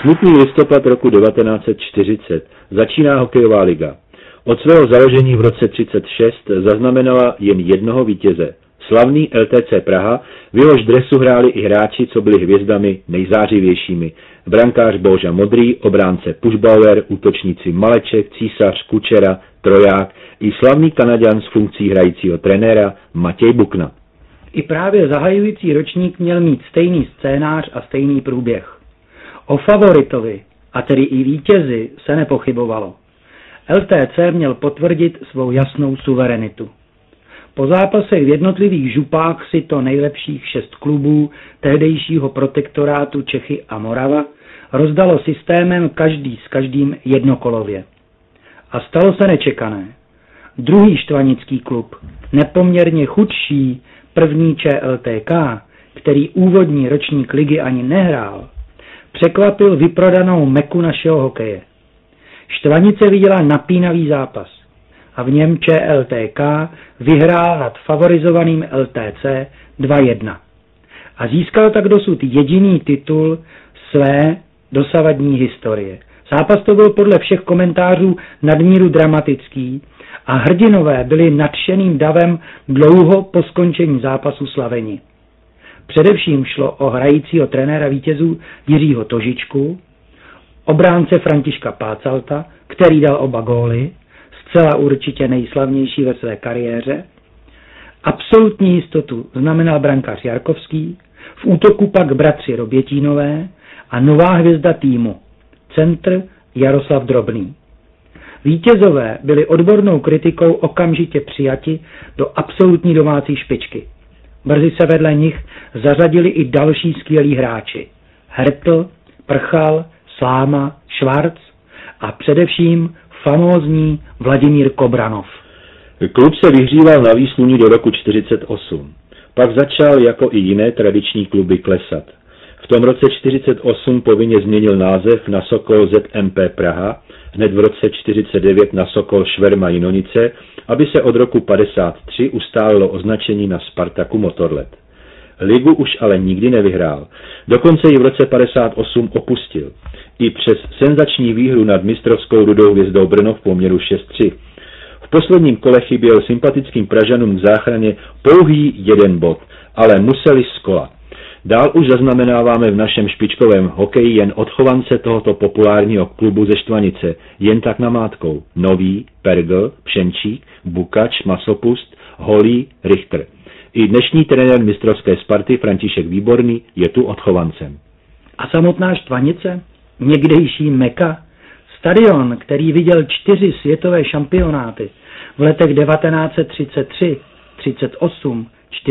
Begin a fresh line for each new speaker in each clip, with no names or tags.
Smutný listopad roku 1940. Začíná hokejová liga. Od svého založení v roce 1936 zaznamenala jen jednoho vítěze. Slavný LTC Praha, v jehož dresu hráli i hráči, co byli hvězdami nejzářivějšími. Brankář Boža Modrý, obránce Pušbauer, útočníci Maleček, Císař, Kučera, Troják i slavný Kanaďan s funkcí hrajícího trenéra Matěj Bukna.
I právě zahajující ročník měl mít stejný scénář a stejný průběh. O favoritovi, a tedy i vítězi, se nepochybovalo. LTC měl potvrdit svou jasnou suverenitu. Po zápasech v jednotlivých župách si to nejlepších 6 klubů tehdejšího protektorátu Čechy a Morava rozdalo systémem každý s každým jednokolově. A stalo se nečekané. Druhý štvanický klub, nepoměrně chudší první ČLTK, který úvodní ročník ligy ani nehrál, překvapil vyprodanou meku našeho hokeje. Štvanice viděla napínavý zápas a v něm ČLTK vyhrál nad favorizovaným LTC 2-1 a získal tak dosud jediný titul své dosavadní historie. Zápas to byl podle všech komentářů nadmíru dramatický a hrdinové byli nadšeným davem dlouho po skončení zápasu slaveni. Především šlo o hrajícího trenéra vítězů Jiřího Tožičku, obránce Františka Pácalta, který dal oba góly, zcela určitě nejslavnější ve své kariéře. Absolutní jistotu znamenal brankář Jarkovský, v útoku pak bratři Robětínové a nová hvězda týmu, centr Jaroslav Drobný. Vítězové byli odbornou kritikou okamžitě přijati do absolutní domácí špičky. Brzy se vedle nich zařadili i další skvělí hráči. Hertl, Prchal, Sláma, Švarc a především famózní Vladimír Kobranov.
Klub se vyhříval na výsluní do roku 1948. Pak začal jako i jiné tradiční kluby klesat. V tom roce 1948 povinně změnil název na Sokol ZMP Praha, hned v roce 1949 na Sokol Šverma Jinonice, aby se od roku 1953 ustálilo označení na Spartaku Motorlet. Ligu už ale nikdy nevyhrál. Dokonce ji v roce 1958 opustil. I přes senzační výhru nad mistrovskou Rudou hvězdou Brno v poměru 6-3. V posledním kole chyběl sympatickým Pražanům k záchraně pouhý jeden bod, ale museli z kola. Dál už zaznamenáváme v našem špičkovém hokeji jen odchovance tohoto populárního klubu ze Štvanice, jen tak namátkou. Nový, Pergl, Pšenčík, Bukač, Masopust, Holý, Richter. I dnešní trenér mistrovské Sparty František Výborný je tu odchovancem.
A samotná Štvanice? Někdejší Meka? Stadion, který viděl 4 světové šampionáty v letech 1933, 38,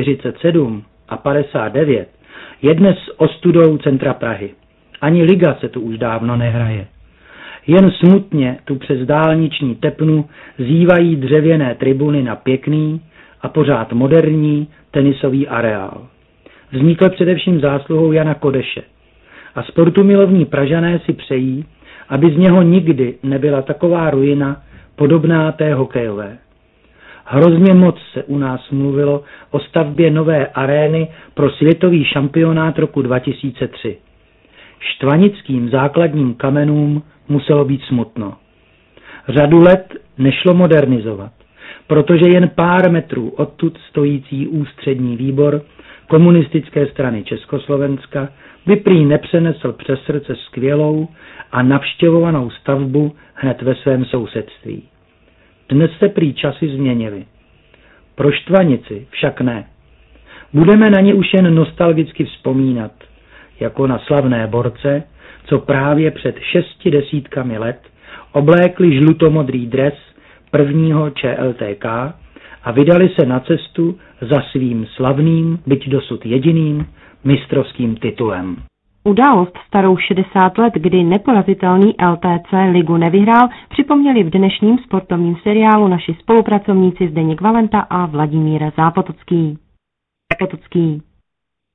47 a 59, je dnes ostudou centra Prahy. Ani liga se tu už dávno nehraje. Jen smutně tu přes dálniční tepnu zývají dřevěné tribuny na pěkný a pořád moderní tenisový areál. Vznikl především zásluhou Jana Kodeše a sportumilovní Pražané si přejí, aby z něho nikdy nebyla taková ruina podobná té hokejové. Hrozně moc se u nás mluvilo o stavbě nové arény pro světový šampionát roku 2003. Štvanickým základním kamenům muselo být smutno. Řadu let nešlo modernizovat, protože jen pár metrů odtud stojící ústřední výbor komunistické strany Československa by prý nepřenesl přes srdce skvělou a navštěvovanou stavbu hned ve svém sousedství. Dnes se prý časy změnily. Pro Štvanici však ne. Budeme na ně už jen nostalgicky vzpomínat, jako na slavné borce, co právě před 60 let oblékli žlutomodrý dres prvního ČLTK a vydali se na cestu za svým slavným, byť dosud jediným, mistrovským titulem.
Událost starou 60 let, kdy neporazitelný LTC ligu nevyhrál, připomněli v dnešním sportovním seriálu naši spolupracovníci Zdeněk Valenta a Vladimír Zápotocký.